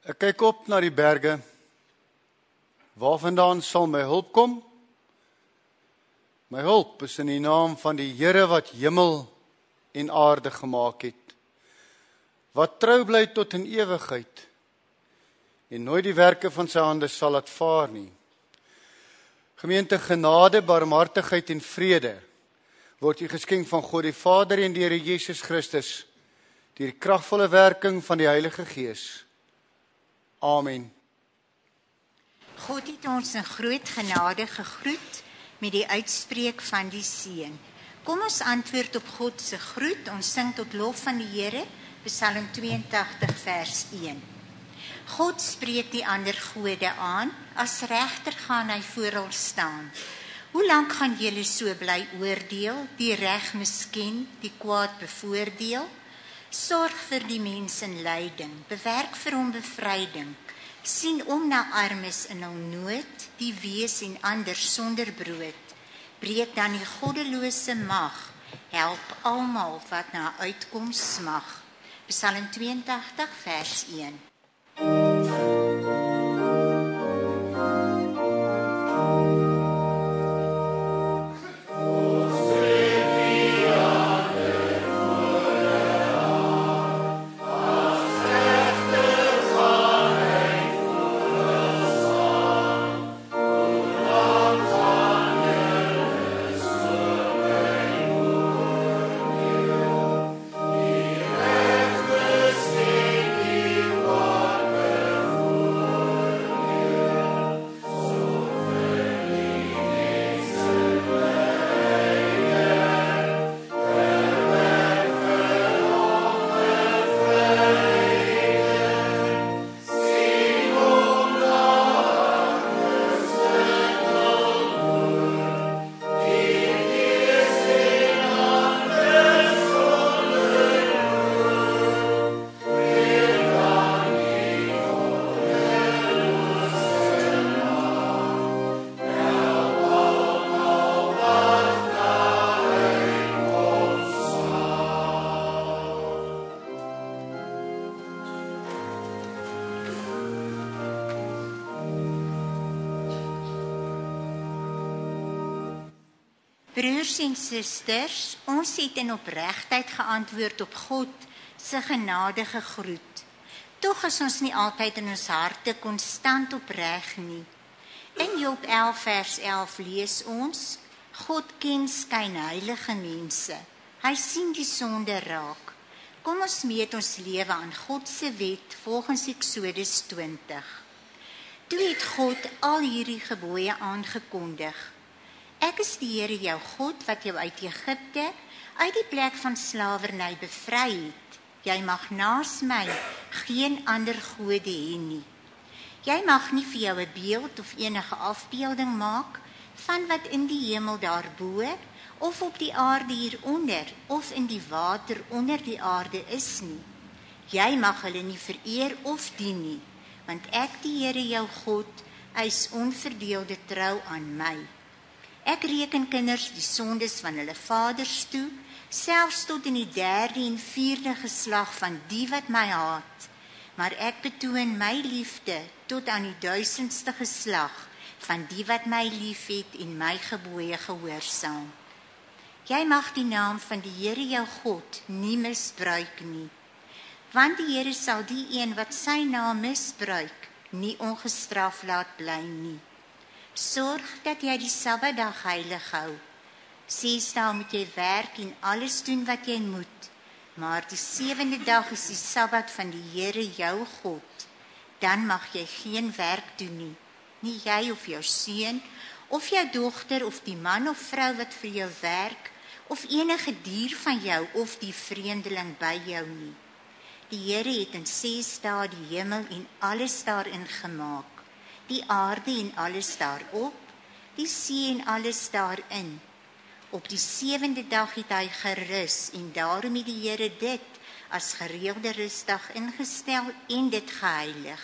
Ek kyk op na die berge. Waarvandaan sal my hulp kom? My hulp is in die naam van die Here wat hemel en aarde gemaak het, wat trou bly tot in ewigheid en nooit die werke van sy hande sal laat vaar nie. Gemeente, genade, barmhartigheid en vrede word u geskenk van God die Vader en die Here Jesus Christus deur die kragvolle werking van die Heilige Gees. Amen. God het ons in groot genade gegroet met die uitspreek van die seën. Kom ons antwoord op God se groet. Ons sing tot lof van die Here, Psalm 82 vers 1. God spreek die ander gode aan, as regter gaan hy voor ons staan. Hoe lank gaan julle so bly oordeel, die reg misken, die kwaad bevoordeel? Sorg vir die mens in lyding, bewerk vir hom bevryding, sien om na armes in hul nood, die wees en ander sonder brood. Breek dan die goddelose mag, help almal wat na uitkoms smag. Psalm 82 vers 1. Broers en susters, ons het in opregtheid geantwoord op God se genadige groet. Tog is ons nie altyd in ons harte konstant opreg nie. In Job 11 vers 11 lees ons: God ken skynheilige mense. Hy sien die sonde raak. Kom ons meet ons lewe aan God se wet volgens Eksodus 20. Toe het God al hierdie gebooie aangekondig. Ek is die Here jou God wat jou uit Egipte, uit die plek van slawerny bevry het. Jy mag naas my geen ander gode hê nie. Jy mag nie vir jou 'n beeld of enige afbeelding maak van wat in die hemel daarbo of op die aarde hieronder of in die water onder die aarde is nie. Jy mag hulle nie vereer of dien nie, want ek die Here jou God eis onverdeelde trou aan my. Ek reken kinders die sondes van hulle vaders toe, selfs tot in die 3de en 4de geslag van die wat my haat. Maar ek betoon my liefde tot aan die 1000ste geslag van die wat my liefhet en my gebooie gehoorsaam. Jy mag die naam van die Here jou God nie misbruik nie, want die Here sal die een wat sy naam misbruik nie ongestraf laat bly nie. Sorg dat jy die Sabbatdag heilig hou. 6 dae moet jy werk en alles doen wat jy moet, maar die 7de dag is die Sabbat van die Here jou God. Dan mag jy geen werk doen nie, nie jy of jou seun, of jou dogter, of die man of vrou wat vir jou werk, of enige dier van jou, of die vreemdeling by jou nie. Die Here het in 6 dae die hemel en alles daarin gemaak, die aarde en alles daarop, die see en alles daarin. Op die 7de dag het hy gerus en daarom het die Here dit as gereelde rusdag ingestel en dit geheilig.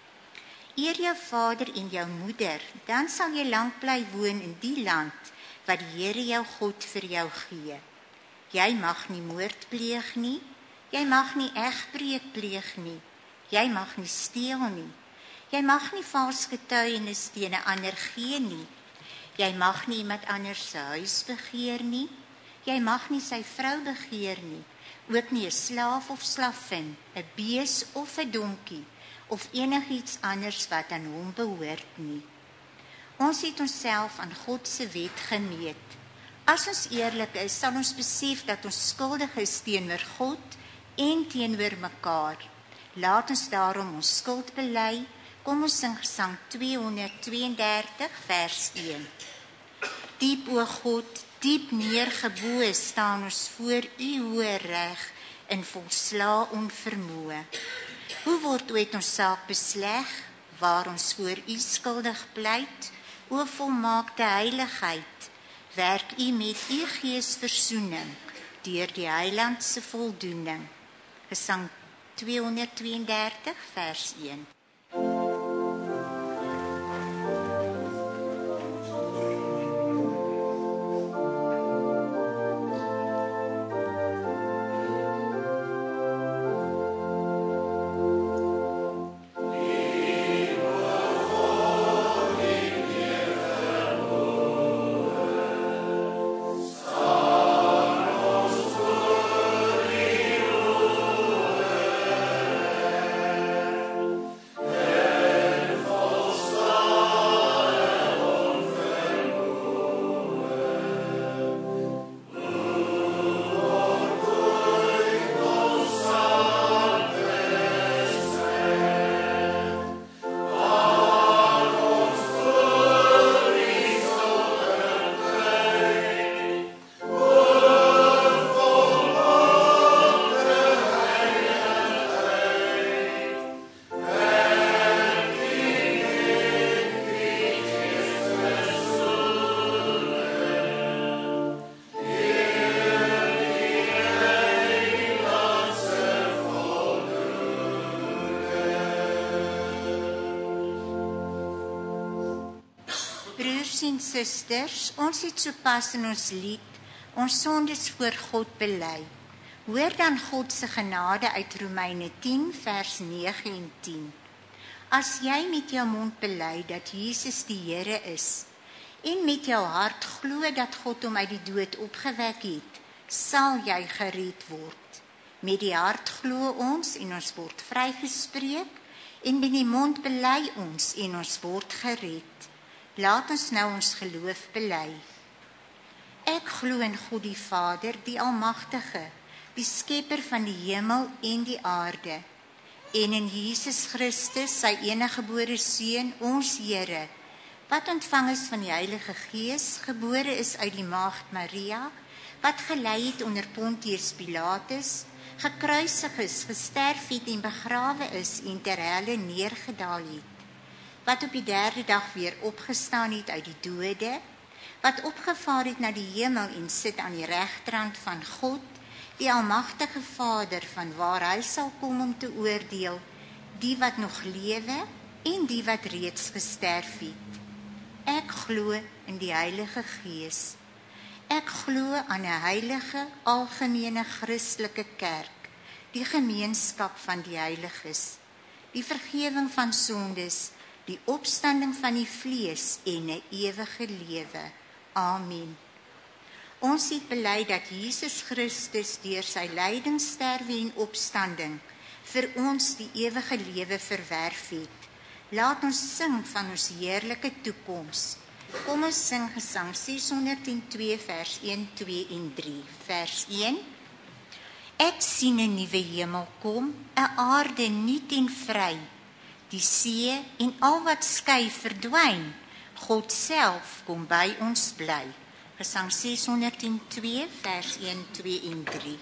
Eer jou vader en jou moeder, dan sal jy lank bly woon in die land wat die Here jou God vir jou gee. Jy mag nie moord pleeg nie, jy mag nie egbreek pleeg nie, Jy mag nie steel nie. Jy mag nie vals getuienis teen 'n ander gee nie. Jy mag nie iemand anders se huis begeer nie. Jy mag nie sy vrou begeer nie. Ook nie 'n slaaf of slavin, 'n bees of 'n donkie of enigiets anders wat aan hom behoort nie. Ons het onsself aan God se wet gemeet. As ons eerlik is, sal ons besef dat ons skuldig is teenoor God en teenoor mekaar. Laat ons daarom ons skuld bely. Kom ons sing Gesang 232 vers 1. Diep o God, diep neergeboe staan ons voor u hoë reg in volslaa onvermoë. Hoe word ooit ons saak besleg, waar ons voor u skuldig pleit? O volmaakte heiligheid, werk u met u gees versoening, deur die Heiland se voldoening. Gesang 232 vers 1. Broers en susters, ons het sopas in ons lied ons sondes voor God bely. Hoor dan God se genade uit Romeine 10 vers 9 en 10. As jy met jou mond bely dat Jesus die Here is en met jou hart glo dat God hom uit die dood opgewek het, sal jy gered word. Met die hart glo ons en ons word vrygespreek en met die mond bely ons en ons word gered. Laat ons nou ons geloof bely. Ek glo in God die Vader, die Almagtige, die skepper van die hemel en die aarde, en in Jesus Christus, sy eniggebore Seun, ons Here, wat ontvang is van die Heilige Gees, gebore is uit die maagd Maria, wat gelei het onder Pontius Pilatus, gekruisig is, gesterf het en begrawe is en ter helle neergedaal het, wat op die 3de dag weer opgestaan het uit die dode, wat opgevaar het na die hemel en sit aan die regterhand van God, die Almagtige Vader, van waar hy sal kom om te oordeel, die wat nog lewe en die wat reeds gesterf het. Ek glo in die Heilige Gees. Ek glo aan 'n heilige, algemene Christelike kerk, die gemeenskap van die heiliges, die vergifnis van sondes, die opstanding van die vlees en 'n ewige lewe. Amen. Ons het bely dat Jesus Christus deur sy lyding, sterwe en opstanding vir ons die ewige lewe verwerf het. Laat ons sing van ons heerlike toekoms. Kom ons sing Gesang 602 vers 1, 2 en 3. Vers 1. Ek sien 'n nuwe hemel kom, 'n aarde nuut en vry. Die see en al wat skei verdwyn. God self kom by ons bly. Gesang 602 vers 1, 2 en 3.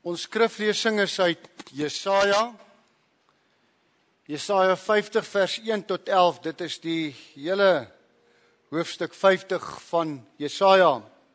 Ons skriflesing is uit Jesaja 50 vers 1 tot 11. Dit is die hele hoofstuk 50 van Jesaja.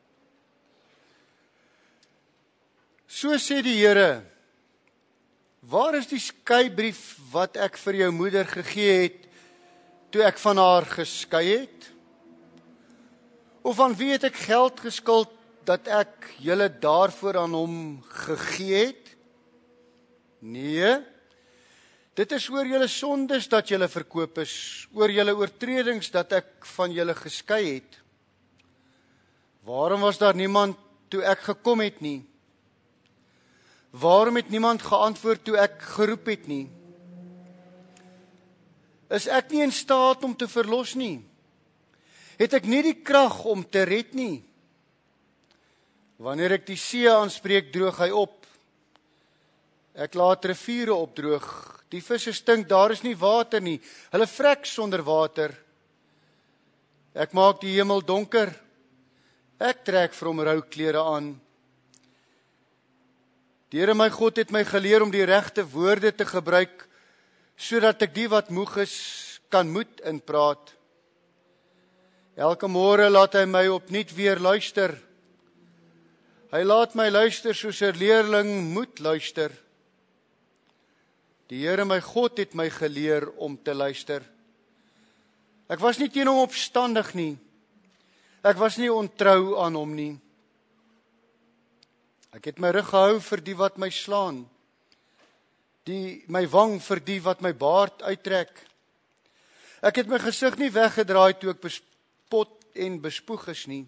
So sê die Here: waar is die skeybrief wat ek vir jou moeder gegee het toe ek van haar geskei het? Of aan wie het ek geld geskuld dat ek julle daarvoor aan hom gegee het? Nee, dit is oor julle sondes dat julle verkoop is, oor julle oortredings dat ek van julle geskei het. Waarom was daar niemand toe ek gekom het nie? Waarom het niemand geantwoord toe ek geroep het nie? Is ek nie in staat om te verlos nie? Het ek nie die krag om te red nie? Wanneer ek die see aanspreek, droog hy op. Ek laat riviere opdroog. Die visse stink, daar is nie water nie. Hulle vrek sonder water. Ek maak die hemel donker. Ek trek vir hom rouklere aan. Die Here my God het my geleer om die regte woorde te gebruik, sodat ek die wat moeg is, kan moed inpraat. Elke môre laat hy my opnuut weer luister. Hy laat my luister soos 'n leerling moet luister. Die Here my God het my geleer om te luister. Ek was nie teen hom opstandig nie. Ek was nie ontrou aan hom nie. Ek het my rug gehou vir die wat my slaan, my wang vir die wat my baard uittrek. Ek het my gesig nie weggedraai toe ek bespot en bespoeg is nie.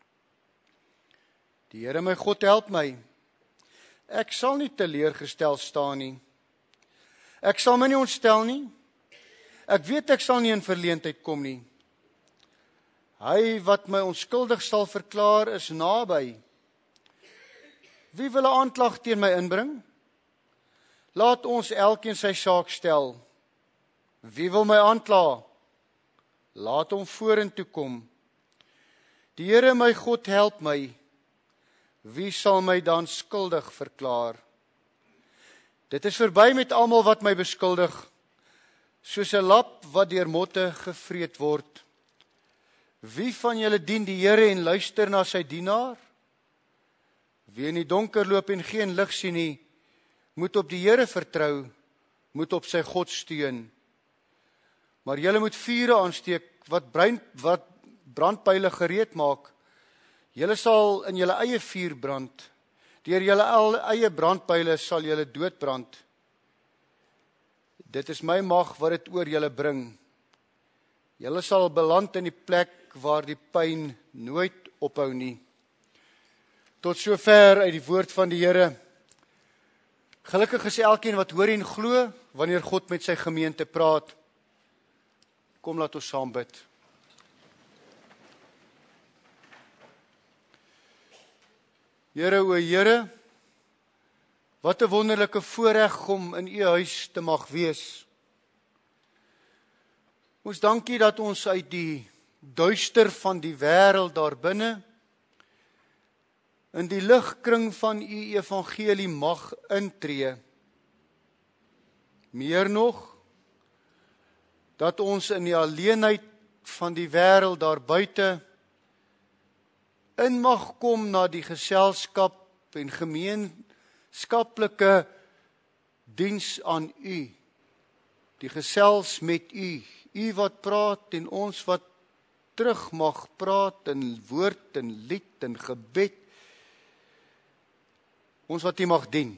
Die Here my God help my. Ek sal nie teleurgestel staan nie. Ek sal my nie ontstel nie. Ek weet ek sal nie in verleentheid kom nie. Hy wat my onskuldig sal verklaar is naby. Wie wil 'n aanklag teen my inbring? Laat ons elkeen sy saak stel. Wie wil my aankla? Laat hom vorentoe kom. Die Here my God help my. Wie sal my dan skuldig verklaar? Dit is verby met almal wat my beskuldig, soos 'n lap wat deur motte gevreet word. Wie van julle dien die Here en luister na sy dienaar? Wie in die donker loop en geen lig sien nie, moet op die Here vertrou, moet op sy God steun. Maar julle moet vure aansteek wat brandpyle gereed maak. Julle sal in julle eie vuur brand. Deur julle eie brandpyle sal julle doodbrand. Dit is my mag wat dit oor julle bring. Julle sal beland in die plek waar die pyn nooit ophou nie. Tot sover uit die woord van die Here. Gelukkig is elkeen wat hoor en glo wanneer God met sy gemeente praat. Kom, laat ons saam bid. Here, o Here, wat 'n wonderlike voorreg om in u huis te mag wees. Ons dankie dat ons uit die duister van die wêreld daar binne in die ligkring van u evangelie mag intree. Meer nog, dat ons in die alleenheid van die wêreld daar buite in mag kom na die geselskap en gemeenskaplike diens aan u. Die gesels met u, u wat praat en ons wat terug mag praat in woord en lied en gebed. Ons wat u mag dien.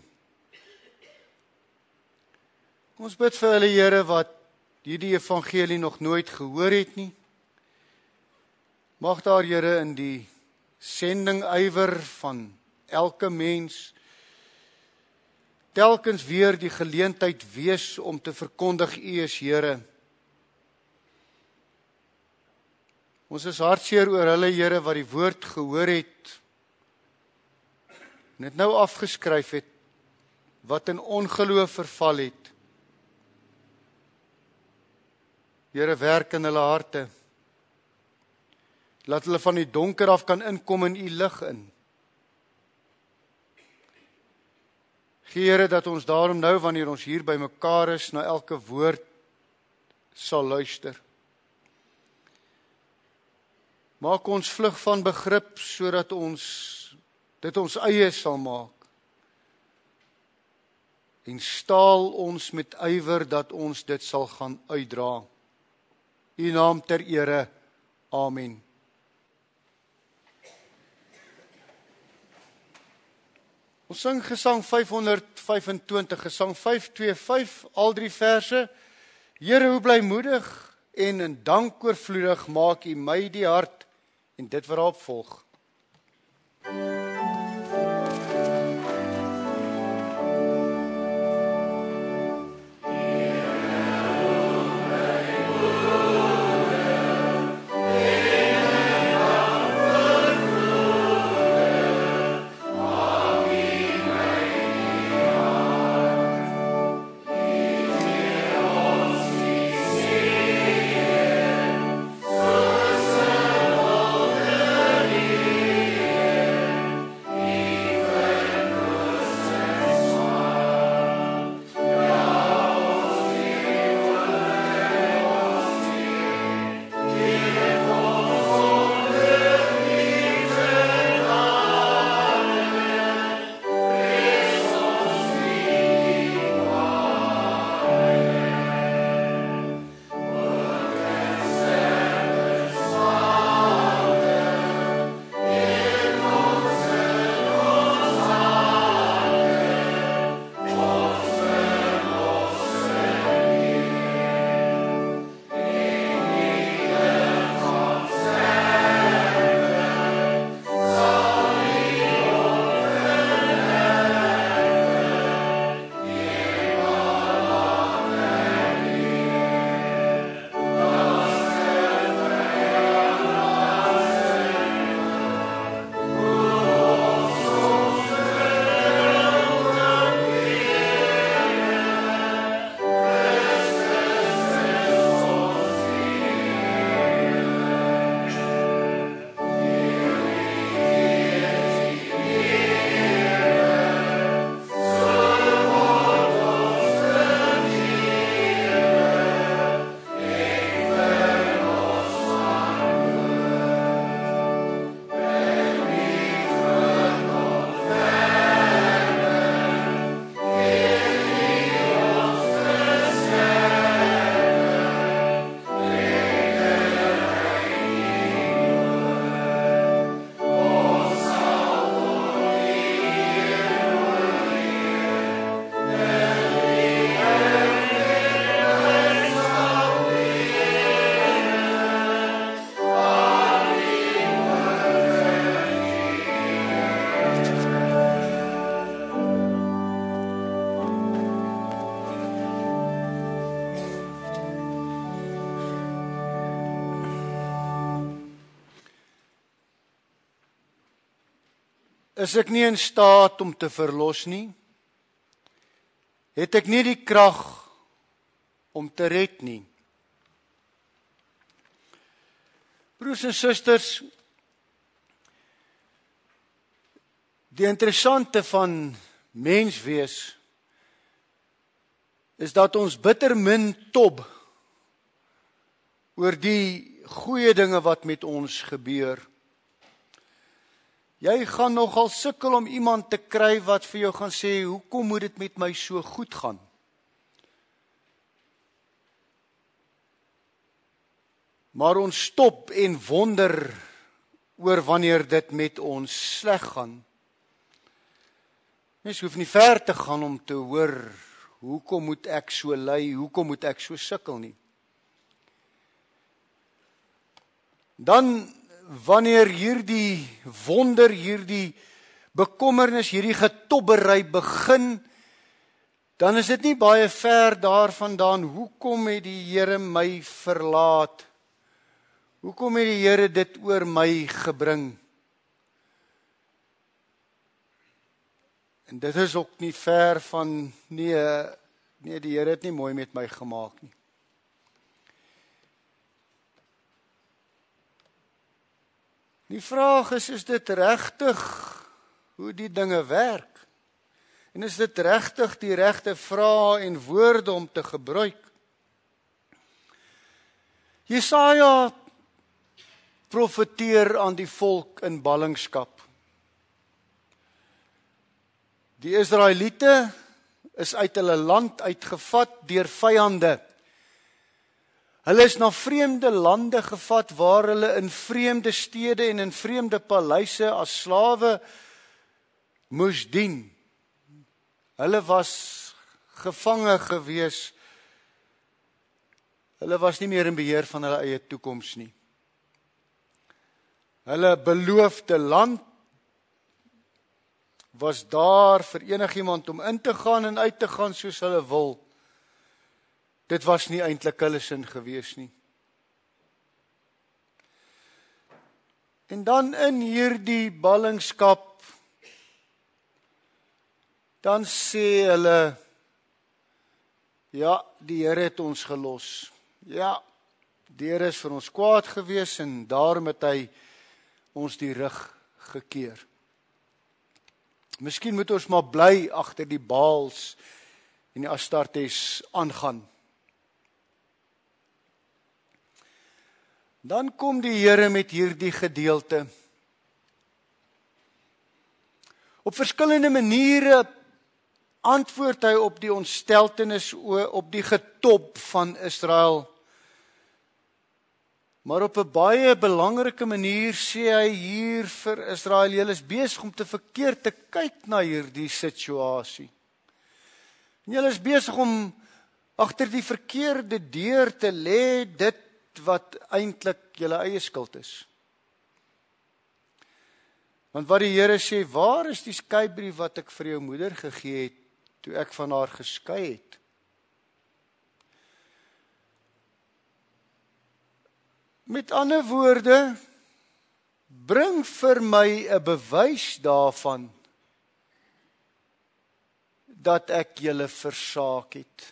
Ons bid vir hulle, Here, wat hierdie evangelie nog nooit gehoor het nie. Mag daar, Here, in die sendingywer van elke mens telkens weer die geleentheid wees om te verkondig u is Here. Ons is hartseer oor hulle, Here, wat die woord gehoor het en dit nou afgeskryf het, wat in ongeloof verval het. Here, werk in hulle harte. Laat hulle van die donker af kan inkom in u lig in. Gee Here dat ons daarom nou, wanneer ons hier by mekaar is, na elke woord sal luister. Maak ons vlug van begrip, sodat ons dit ons eie sal maak. En staal ons met ywer dat ons dit sal gaan uitdra. U naam ter ere. Amen. Ons sing gesang 525, gesang 525, al 3 verse. Here, hoe blymoedig en in dank oorvloedig maak U my die hart, en dit wat daarop volg. Is ek nie in staat om te verlos nie? Het ek nie die krag om te red nie? Broers en susters, die interessante van mens wees is dat ons bitter min tob oor die goeie dinge wat met ons gebeur. Jy gaan nogal sukkel om iemand te kry wat vir jou gaan sê, hoekom moet dit met my so goed gaan? Maar ons stop en wonder oor wanneer dit met ons sleg gaan. Mens hoef nie ver te gaan om te hoor, hoekom moet ek so ly, hoekom moet ek so sukkel nie? Dan wanneer hierdie wonder, hierdie bekommernis, hierdie getobbery begin, dan is dit nie baie ver daarvandaan, hoekom het die Here my verlaat? Hoekom het die Here dit oor my gebring? En dit is ook nie ver van, nee, die Here het nie mooi met my gemaak nie. Die vraag is dit regtig hoe die dinge werk? En is dit regtig die regte vrae en woorde om te gebruik? Jesaja profeteer aan die volk in ballingskap. Die Israeliete is uit hulle land uitgevat deur vyande. Hulle is na vreemde lande gevat waar hulle in vreemde stede en in vreemde paleise as slawe moes dien. Hulle was gevange gewees. Hulle was nie meer in beheer van hulle eie toekoms nie. Hulle beloofde land was daar vir enigiemand om in te gaan en uit te gaan soos hulle wil. Dit was nie eintlik hulle sin gewees nie. En dan in hierdie ballingskap, dan sê hulle, ja, die Here het ons gelos. Ja, die Here is vir ons kwaad gewees en daarom het hy ons die rug gekeer. Miskien moet ons maar bly agter die Baals en die Astartes aangaan. Dan kom die Here met hierdie gedeelte. Op verskillende maniere antwoord hy op die ontsteltenis, op die getop van Israel. Maar op 'n baie belangrike manier sê hy hier vir Israel, julle is besig om te verkeerd te kyk na hierdie situasie. En julle is besig om agter die verkeerde deur te lê dit wat eintlik julle eie skuld is. Want wat die Here sê, waar is die skeybrief wat ek vir jou moeder gegee het, toe ek van haar geskei het? Met ander woorde, bring vir my 'n bewys daarvan, dat ek julle versaak het,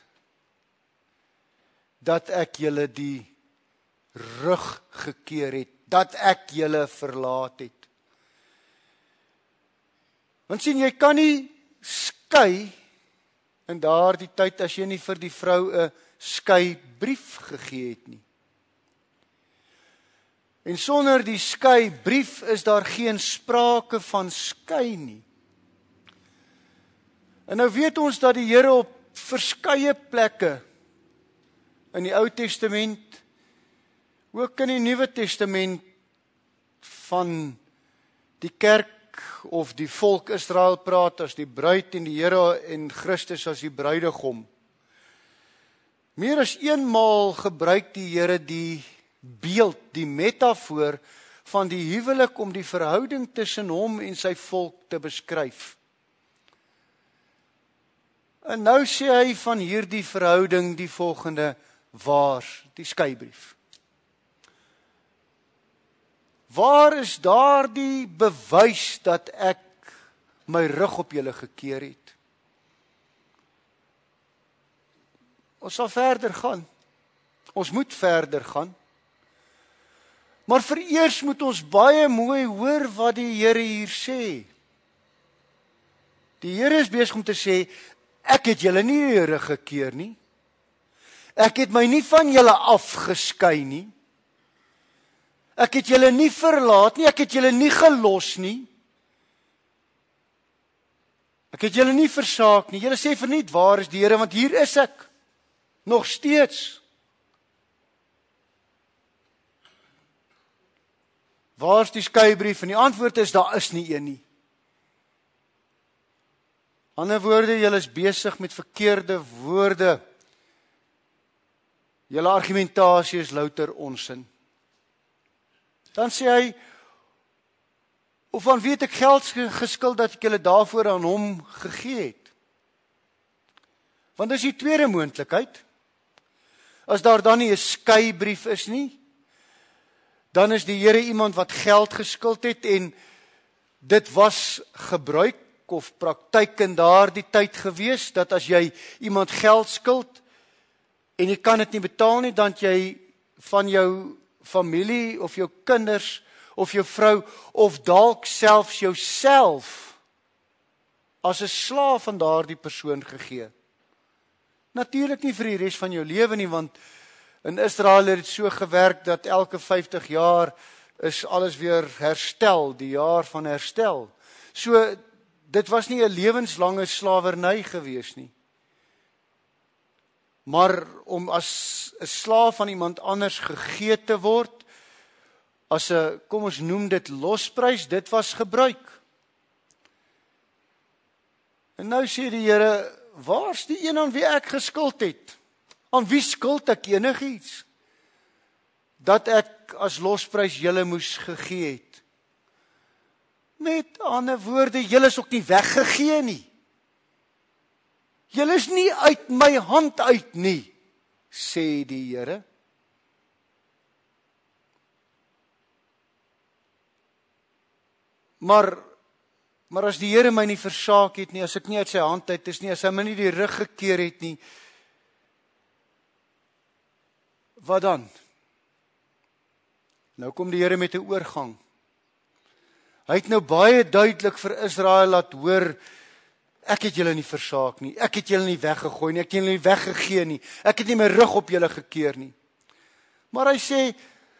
dat ek julle die rug gekeer het, dat ek julle verlaat het. Want sien, jy kan nie skei in daardie tyd as jy nie vir die vrou 'n skeibrief gegee het nie. En sonder die skeibrief is daar geen sprake van skei nie. En nou weet ons dat die Here op verskeie plekke in die Ou Testament, ook in die Nuwe Testament, van die kerk of die volk Israel praat as die bruid en die Here en Christus as die bruidegom. Meer as eenmaal gebruik die Here die beeld, die metafoor van die huwelik om die verhouding tussen hom en sy volk te beskryf. En nou sê hy van hierdie verhouding die volgende: waar die skeybrief? Waar is daardie bewys dat ek my rug op julle gekeer het? Ons sal verder gaan. Ons moet verder gaan. Maar vereers moet ons baie mooi hoor wat die Here hier sê. Die Here is besig om te sê, ek het julle nie die rug gekeer nie. Ek het my nie van julle afgeskei nie. Ek het julle nie verlaat nie, ek het julle nie gelos nie. Ek het julle nie versaak nie. Julle sê verniet, waar is die Here, want hier is ek, nog steeds. Waar is die skeybrief? En die antwoord is, daar is nie een nie. Ander woorde, julle is besig met verkeerde woorde. Julle argumentasie is louter onsin. Dan sê hy, of van wie het ek geld geskuld dat ek julle daarvoor aan hom gegee het? Want dis die tweede moontlikheid. As daar dan nie 'n skeybrief is nie, dan is die Here iemand wat geld geskuld het en dit was gebruik of praktyk in daardie tyd gewees, dat as jy iemand geld skuld en jy kan dit nie betaal nie, dan jy van jou familie of jou kinders of jou vrou of dalk selfs jouself as 'n slaaf aan daardie persoon gegee. Natuurlik nie vir die res van jou lewe nie, want in Israel het dit so gewerk dat elke 50 jaar is alles weer herstel, die jaar van herstel. So, dit was nie 'n lewenslange slawerny gewees nie. Maar om as 'n slaaf aan iemand anders gegee te word, as 'n, kom ons noem dit losprys, dit was gebruik. En nou sê die Here, waar's die een aan wie ek geskuld het? Aan wie skuld ek enigiets? Dat ek as losprys julle moes gegee het. Met ander woorde, julle is ook nie weggegee nie. Julle is nie uit my hand uit nie, sê die Here. Maar as die Here my nie versaak het nie, as ek nie uit sy hand uit is nie, as hy my nie die rug gekeer het nie, wat dan? Nou kom die Here met 'n oorgang. Hy het nou baie duidelik vir Israel laat hoor, ek het julle nie versaak nie, ek het julle nie weggegooi nie, ek het julle nie weggegee nie, ek het nie my rug op julle gekeer nie. Maar hy sê,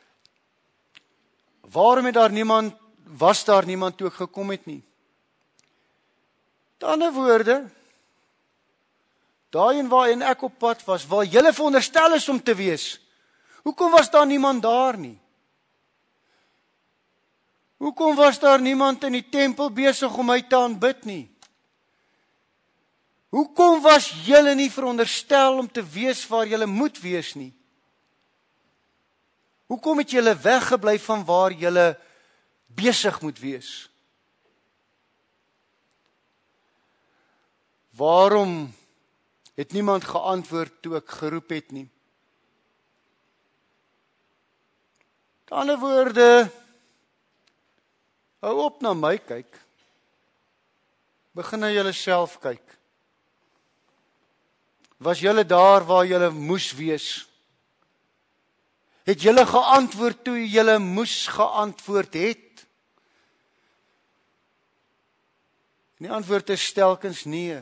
waarom was daar niemand toe ek gekom het nie? Met ander woorde, daarin waarin ek op pad was, waar julle veronderstel is om te wees, hoekom was daar niemand daar nie? Hoekom was daar niemand in die tempel besig om my te aanbid nie? Hoekom was julle nie veronderstel om te wees waar julle moet wees nie? Hoekom het julle weggebly van waar julle besig moet wees? Waarom het niemand geantwoord toe ek geroep het nie? Met ander woorde, hou op na my kyk. Begin na julle self kyk. Was julle daar waar julle moes wees? Het julle geantwoord toe julle moes geantwoord het? En die antwoord is telkens nee.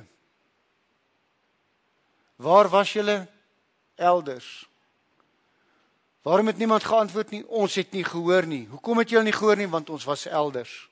Waar was julle? Elders. Waarom het niemand geantwoord nie? Ons het nie gehoor nie. Hoekom het julle nie gehoor nie? Want ons was elders.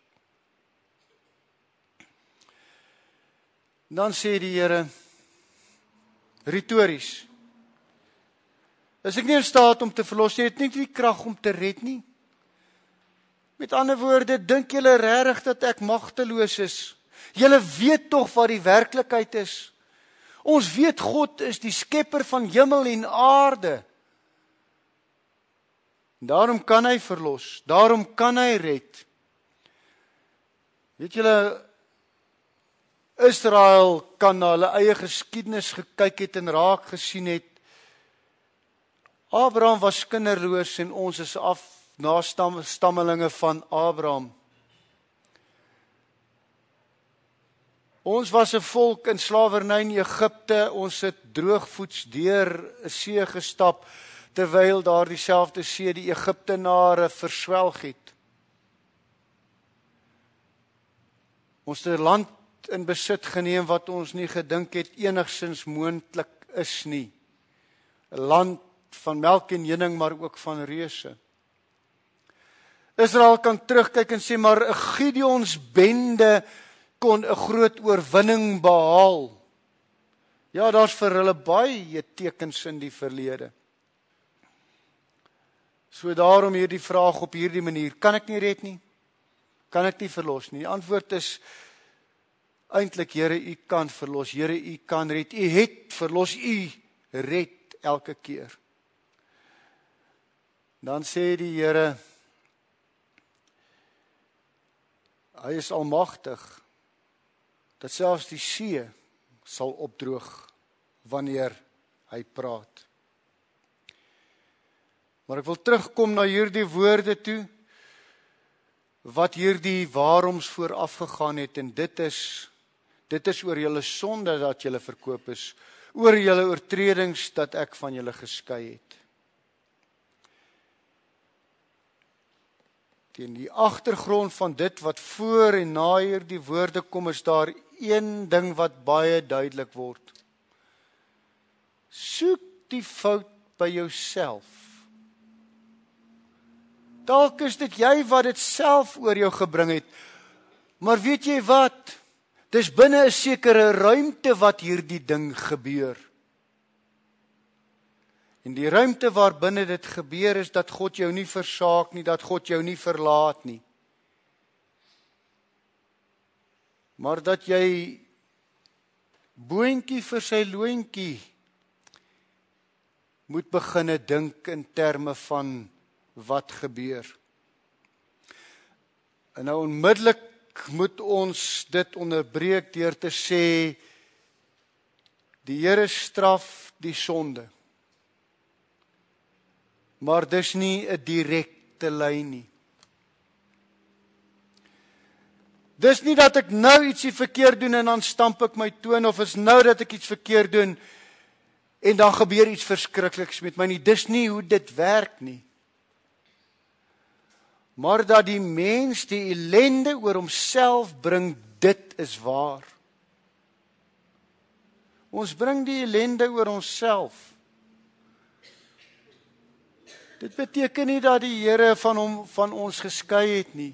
Dan sê die Here, retories, is ek nie in staat om te verlos nie, het nie die krag om te red nie. Met ander woorde, dink julle regtig dat ek magteloos is? Julle weet tog wat die werklikheid is. Ons weet God is die skepper van hemel en aarde. Daarom kan hy verlos, daarom kan hy red. Weet julle, Israel kan na hulle eie geskiedenis gekyk het en raak gesien het. Abraham was kinderloos en ons is nastammelinge van Abraham. Ons was 'n volk in slawerny in Egipte, ons het droogvoets deur 'n see gestap, terwyl daar dieselfde see die Egiptenare verswelg het. Ons het 'n land in besit geneem wat ons nie gedink het enigsins moontlik is nie. 'n Land van melk en honing, maar ook van reuse. Israel kan terugkyk en sê, maar 'n Gideons bende kon 'n groot oorwinning behaal. Ja, daar's vir hulle baie tekens in die verlede. So daarom hierdie vraag op hierdie manier, kan ek nie red nie? Kan ek nie verlos nie? Die antwoord is eintlik, Here, U kan verlos. Here, U kan red. U het verlos, U red elke keer. Dan sê die Here, hy is almagtig, dat selfs die see sal opdroog wanneer hy praat. Maar ek wil terugkom na hierdie woorde toe, wat hierdie waaroms vooraf gegaan het, en dit is oor julle sonde dat julle verkoop is, oor julle oortredings dat ek van julle geskei het. Teen die agtergrond van dit wat voor en na hierdie woorde kom, is daar een ding wat baie duidelik word. Soek die fout by jouself. Dalk is dit jy wat dit self oor jou gebring het, maar weet jy wat? Dis binne 'n sekere ruimte wat hierdie ding gebeur. En die ruimte waar binne dit gebeur is dat God jou nie versaak nie, dat God jou nie verlaat nie. Maar dat jy boontjie vir sy loontjie moet beginne dink in terme van wat gebeur. En nou onmiddellik moet ons dit onderbreek deur te sê, die Here straf die sonde. Maar dis nie 'n direkte lyn nie. Dis nie dat ek nou ietsie verkeerd doen en dan stamp ek my toon, of is nou dat ek iets verkeerd doen en dan gebeur iets verskrikliks met my nie. Dis nie hoe dit werk nie. Maar dat die mens die ellende oor homself bring, dit is waar. Ons bring die ellende oor onsself. Dit beteken nie dat die Here van ons geskei het nie.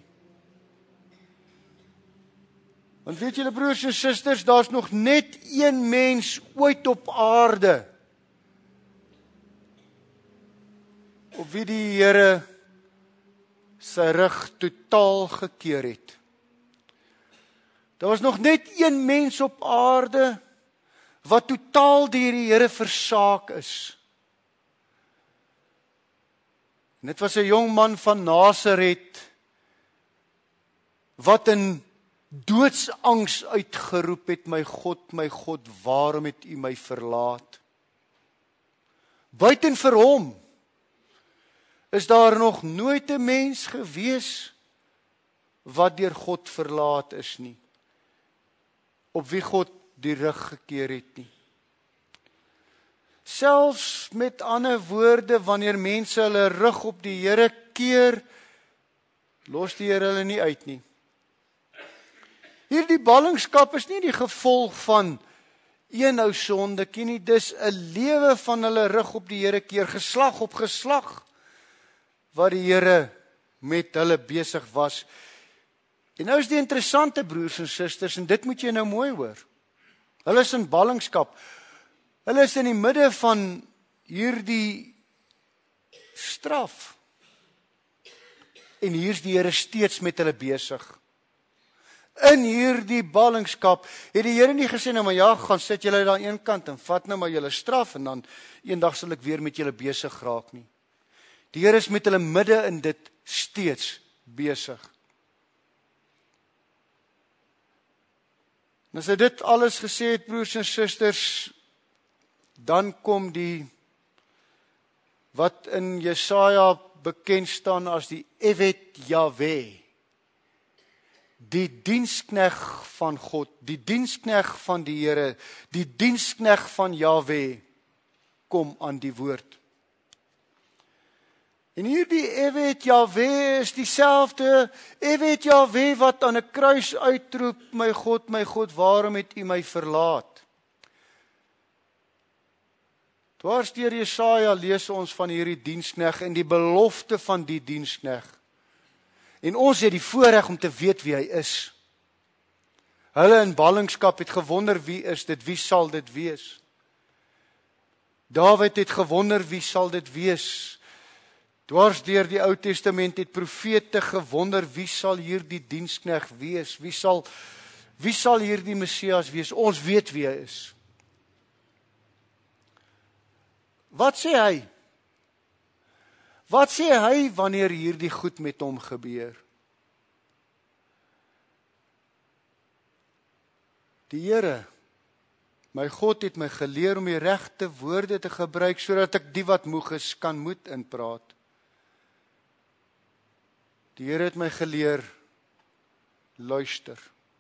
Want weet julle broers en susters, daar's nog net een mens ooit op aarde op wie die Here sy rug totaal gekeer het. Daar was nog net een mens op aarde wat totaal deur die Here versaak is. En dit was 'n jong man van Nasaret wat in doodsangs uitgeroep het, my God, waarom het U my verlaat? Buiten vir hom is daar nog nooit 'n mens gewees wat deur God verlaat is nie, op wie God die rug gekeer het nie. Selfs met ander woorde, wanneer mense hulle rug op die Here keer, los die Here hulle nie uit nie. Hierdie ballingskap is nie die gevolg van een ou sondekie nie, dis 'n lewe van hulle rug op die Here keer, geslag op geslag, wat die Here met hulle besig was. En nou is die interessante broers en susters, en dit moet jy nou mooi hoor. Hulle is in ballingskap. Hulle is in die midde van hierdie straf. En hier is die Here steeds met hulle besig. In hierdie ballingskap het die Here nie gesê, nou maar ja, gaan sit julle daar aan een kant en vat nou maar julle straf en dan eendag sal ek weer met julle besig raak nie. Die Here is met hulle midde in dit steeds besig. En as hy dit alles gesê het, broers en susters, dan kom die wat in Jesaja bekend staan as die Evet Jahwe, die dienskneg van God, die dienskneg van die Here, die dienskneg van Jahwe, kom aan die woord. En hierdie Evet Jahwe is dieselfde Evet Jahwe wat aan 'n kruis uitroep, my God, waarom het U my verlaat? Dwars deur Jesaja lees ons van hierdie dienskneg en die belofte van die dienskneg. En ons het die voorreg om te weet wie hy is. Hulle in ballingskap het gewonder, wie is dit? Wie sal dit wees? Dawid het gewonder, wie sal dit wees? Dwars deur die Ou Testament het profete gewonder, wie sal hierdie dienskneg wees? Wie sal hierdie Messias wees? Ons weet wie hy is. Wat sê hy? Wat sê hy wanneer hierdie goed met hom gebeur? Die Here, my God het my geleer om die regte woorde te gebruik sodat ek die wat moeg is kan moed inpraat. Die Here het my geleer, luister.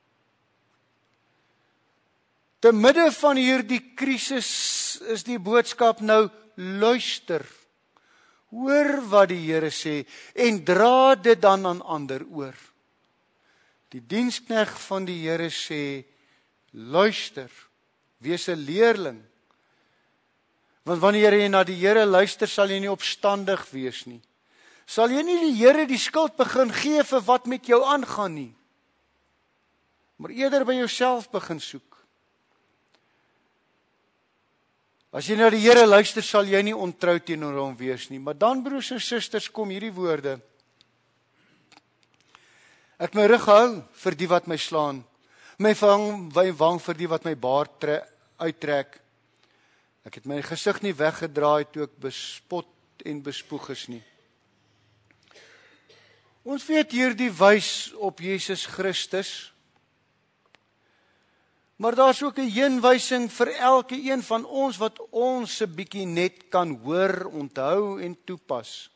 Te midde van hierdie krisis is die boodskap nou, luister. Hoor wat die Here sê en dra dit dan aan ander oor. Die dienskneg van die Here sê, luister, wees 'n leerling. Want wanneer jy na die Here luister, sal jy nie opstandig wees nie. Sal jy nie die Here die skuld begin gee vir wat met jou aangaan nie, maar eerder by jouself begin soek. As jy na die Here luister, sal jy nie ontrou teenoor hom wees nie. Maar dan, broers en susters, kom hierdie woorde. Ek my rug hou vir die wat my slaan, my wang vir die wat my baard uittrek. Ek het my gesig nie weggedraai toe ek bespot en bespoeg is nie. Ons weet hierdie wys op Jesus Christus, maar daar's ook 'n heenwysing vir elke een van ons wat ons 'n bietjie net kan hoor, onthou en toepas.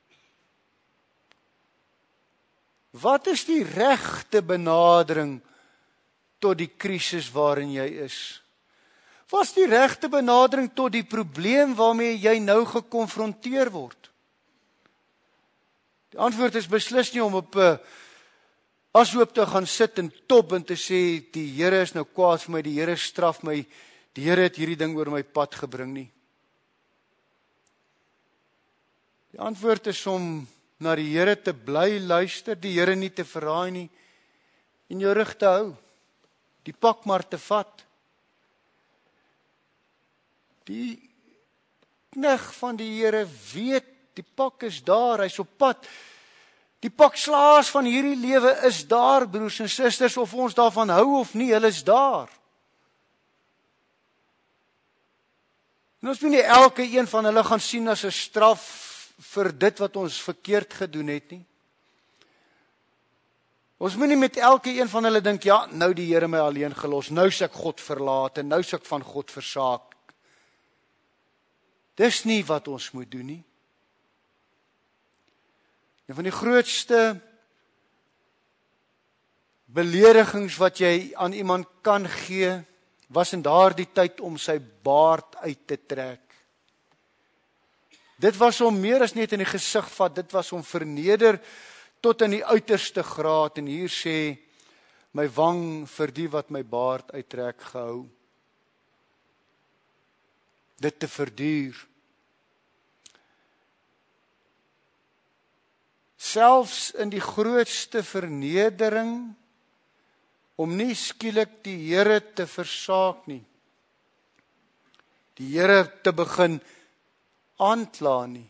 Wat is die regte benadering tot die krisis waarin jy is? Wat is die regte benadering tot die probleem waarmee jy nou gekonfronteer word? Die antwoord is beslis nie om op 'n ashoop te gaan sit en top en te sê, die Here is nou kwaad vir my, die Here straf my, die Here het hierdie ding oor my pad gebring nie. Die antwoord is om na die Here te bly luister, die Here nie te verraai nie, en jou rug te hou, die pak maar te vat. Die knegt van die Here weet, die pak is daar, hy's op pad. Die pak slaas van hierdie lewe is daar, broers en susters, of ons daarvan hou of nie, hulle is daar. En ons moet nie elke een van hulle gaan sien as 'n straf vir dit wat ons verkeerd gedoen het nie. Ons moet nie met elke een van hulle dink, ja, nou die Here my alleen gelos, nou is ek God verlaat en nou is ek van God versaak. Dis nie wat ons moet doen nie. Een van die grootste beledigings wat jy aan iemand kan gee, was in daardie tyd om sy baard uit te trek. Dit was om meer as net in die gesig vat, dit was om verneder tot in die uiterste graad, en hier sê, my wang vir die wat my baard uittrek gehou. Dit te verduur. Selfs in die grootste vernedering, om nie skielik die Here te versaak nie. Die Here te begin aankla nie.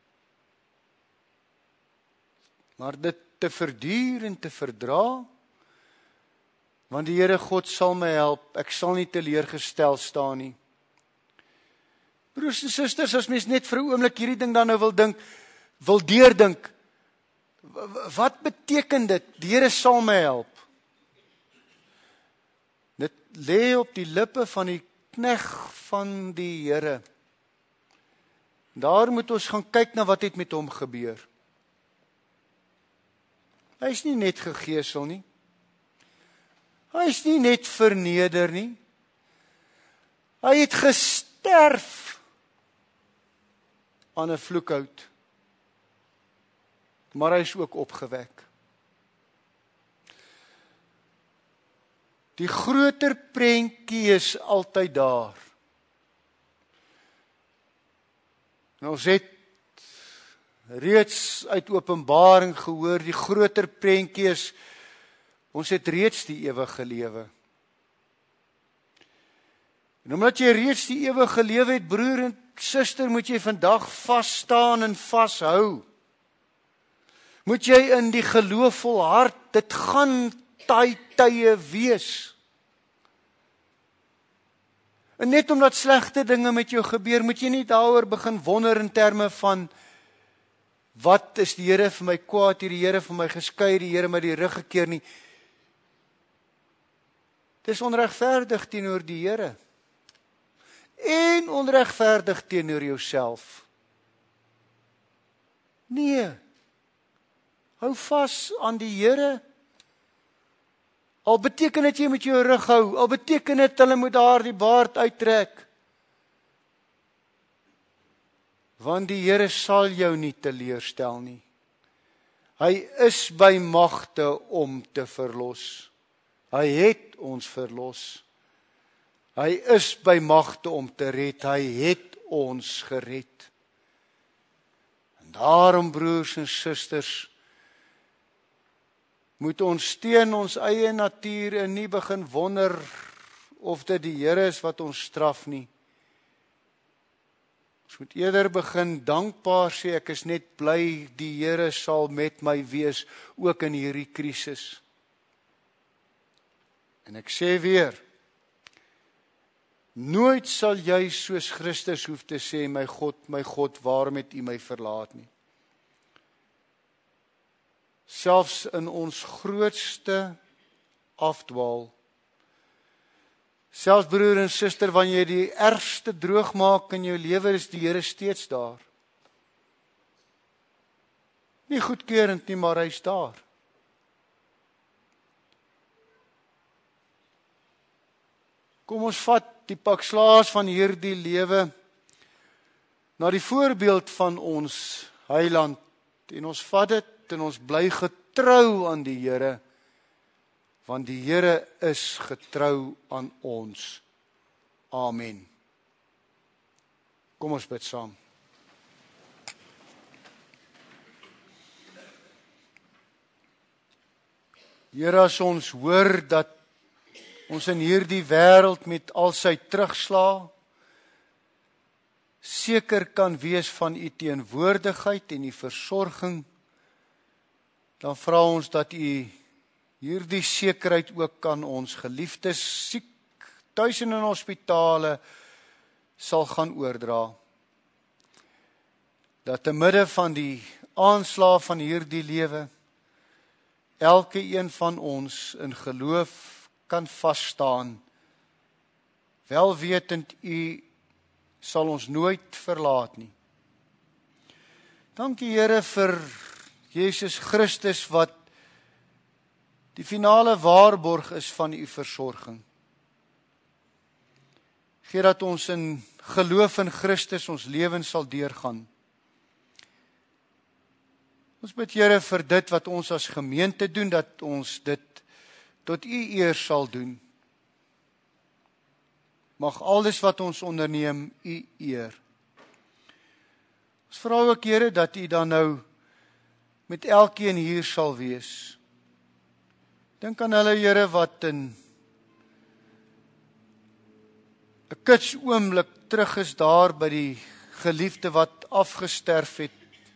Maar dit te verduur en te verdra, want die Here God sal my help, ek sal nie teleurgestel staan nie. Broers en susters, as mens net vir 'n oomblik hierdie ding dan nou wil deurdink, wat beteken dit? Die Here sal my help. Dit lê op die lippe van die knegt van die Here. Daar moet ons gaan kyk na wat het met hom gebeur. Hy is nie net gegeesel nie. Hy is nie net verneder nie. Hy het gesterf aan 'n vloekhout. Maar hy is ook opgewek. Die groter prentjie is altyd daar. En ons het reeds uit Openbaring gehoor, die groter prentjie is, ons het reeds die ewige lewe. En omdat jy reeds die ewige lewe het, broer en suster, moet jy vandag vas staan en vashou. Moet jy in die geloof volhard, dit gaan tye wees. En net omdat slegte dinge met jou gebeur, moet jy nie daaroor begin wonder in terme van, wat is die Here vir my kwaad, die Here vir my geskei, die Here my die rug gekeer nie. Dit is onregverdig teenoor die Here. En onregverdig teenoor jouself. Nee. Hou vas aan die Here. Al beteken dit jy moet jou rug hou, al beteken dit hulle moet daar die baard uittrek. Want die Here sal jou nie teleurstel nie. Hy is by magte om te verlos. Hy het ons verlos. Hy is by magte om te red, hy het ons gered. En daarom, broers en susters, moet ons teen ons eie natuur en nie begin wonder of dit die Here is wat ons straf nie. Ons moet eerder begin dankbaar sê, ek is net bly die Here sal met my wees, ook in hierdie krisis. En ek sê weer, nooit sal jy soos Christus hoef te sê, my God, waarom het U my verlaat nie. Selfs in ons grootste afdwaal, selfs broer en suster, wanneer jy die ergste droog maak in jou lewe, is die Here steeds daar. Nie goedkeurend nie, maar hy is daar. Kom ons vat die pak slaas van hierdie lewe na die voorbeeld van ons Heiland, en ons vat dit en ons bly getrou aan die Here, want die Here is getrou aan ons. Amen. Kom ons bid saam. Here, as ons hoor dat ons in hierdie wêreld met al sy terugslae seker kan wees van U teenwoordigheid en U versorging, dan vra ons dat U hierdie sekerheid ook aan ons geliefdes siek tuis en in hospitale sal gaan oordra. Dat te midde van die aanslae van hierdie lewe, elke een van ons in geloof kan vasstaan, wel wetend U sal ons nooit verlaat nie. Dankie Here vir Jesus Christus wat die finale waarborg is van U versorging. Gee dat ons in geloof in Christus ons lewens sal deurgaan. Ons bid Here vir dit wat ons as gemeente doen, dat ons dit tot U eer sal doen. Mag alles wat ons onderneem U eer. Ons vra ook Here dat U dan nou met elkeen hier sal wees. Dink aan hulle Here wat in 'n kits oomblik terug is daar by die geliefde wat afgesterf het.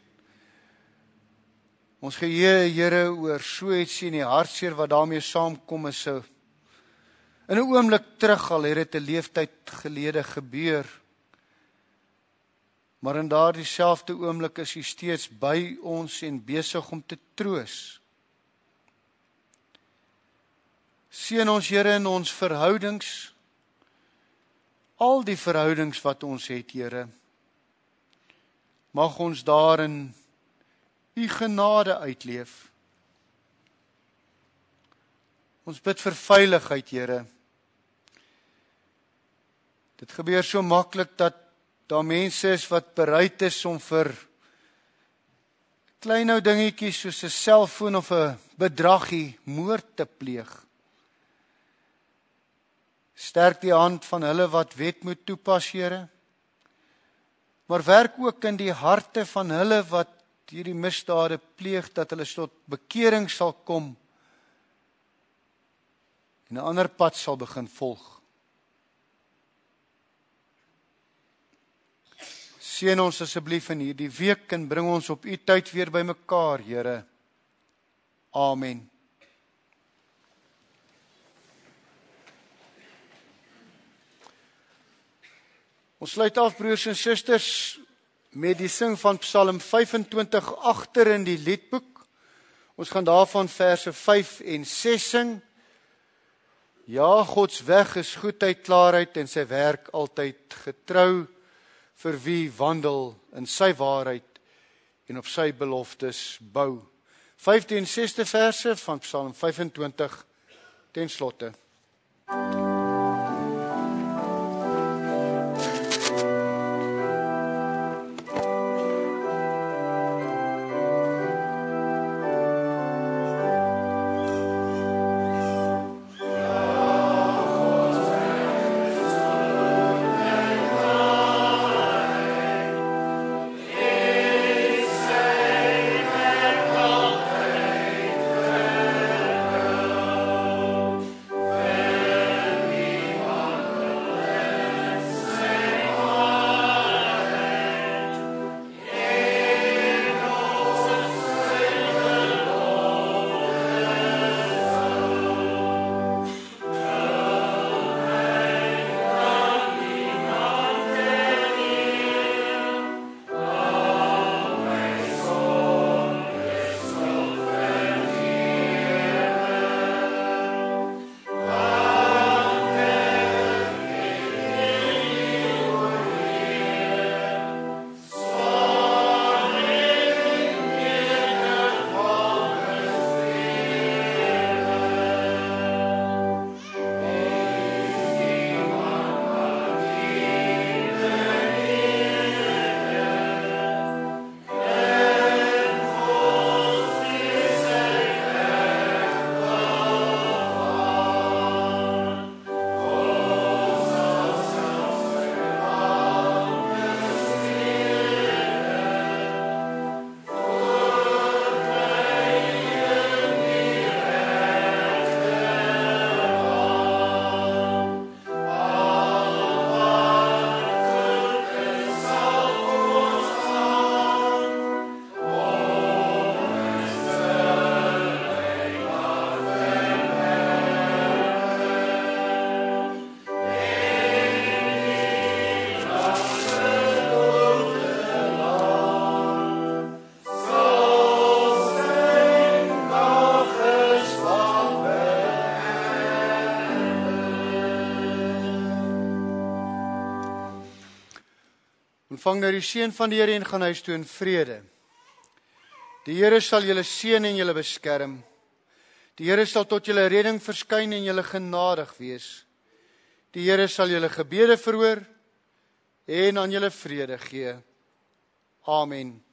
Ons geheue Here oor so iets sien die hartseer wat daarmee saamkom is in 'n oomblik terug al het dit 'n leeftyd gelede gebeur. Maar in daardie selfde oomblik is U steeds by ons en besig om te troos. Seën ons Here in ons verhoudings, al die verhoudings wat ons het, Here. Mag ons daarin U genade uitleef. Ons bid vir veiligheid, Here. Dit gebeur so maklik dat daar mense is wat bereid is om vir klein ou dingetjies soos 'n selfoon of 'n bedragie moord te pleeg. Sterk die hand van hulle wat wet moet toepas, Here. Maar werk ook in die harte van hulle wat hierdie misdade pleeg, dat hulle tot bekering sal kom en 'n ander pad sal begin volg. Seën ons asseblief in hierdie week en bring ons op U tyd weer bymekaar, Here. Amen. Ons sluit af, broers en susters, met die sing van Psalm 25 agter in die liedboek. Ons gaan daarvan verse 5 en 6 sing. Ja, Gods weg is goedheid, klaarheid en sy werk altyd getrou, vir wie wandel in sy waarheid en op sy beloftes bou. 5de en 6de verse van Psalm 25 ten slotte. Ontvang nou die seën van die Here en gaan huis toe in vrede. Die Here sal julle seën en julle beskerm. Die Here sal tot julle redding verskyn en julle genadig wees. Die Here sal julle gebede verhoor en aan julle vrede gee. Amen.